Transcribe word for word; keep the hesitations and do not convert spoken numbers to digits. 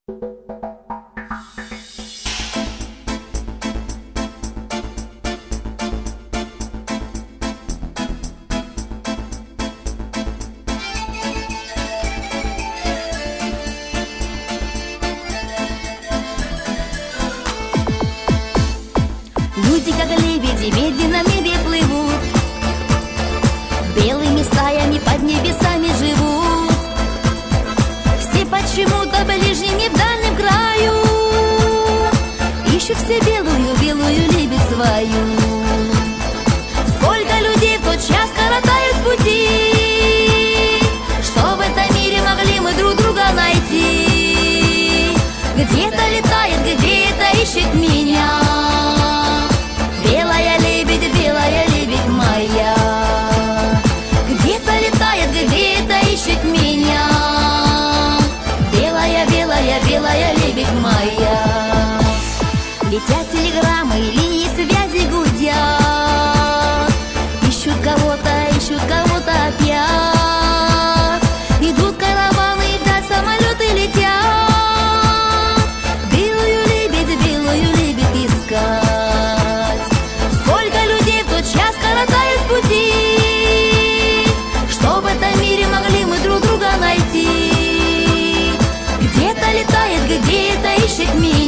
Люди, как лебеди, медленно в небе плывут, белыми стаями под небесами живут. Все почему-то ближними в дальнем краю ищут все белую, белую лебедь свою. Сколько людей в тот час коротают пути, что в этом мире могли мы друг друга найти. Где-то летает, где-то ищет меня белая лебедь, белая лебедь моя. Где-то летает, где-то ищет меня белая, белая, белая лебедь моя. Летят телеграммы, линии связи гудят, ищут кого-то, ищут кого-то опять. Идут караваны, вдаль самолеты летят, белую лебедь, белую лебедь искать. Сколько людей в тот час коротают пути, что в этом мире могли мы друг друга найти. Где-то летает, где-то ищет меня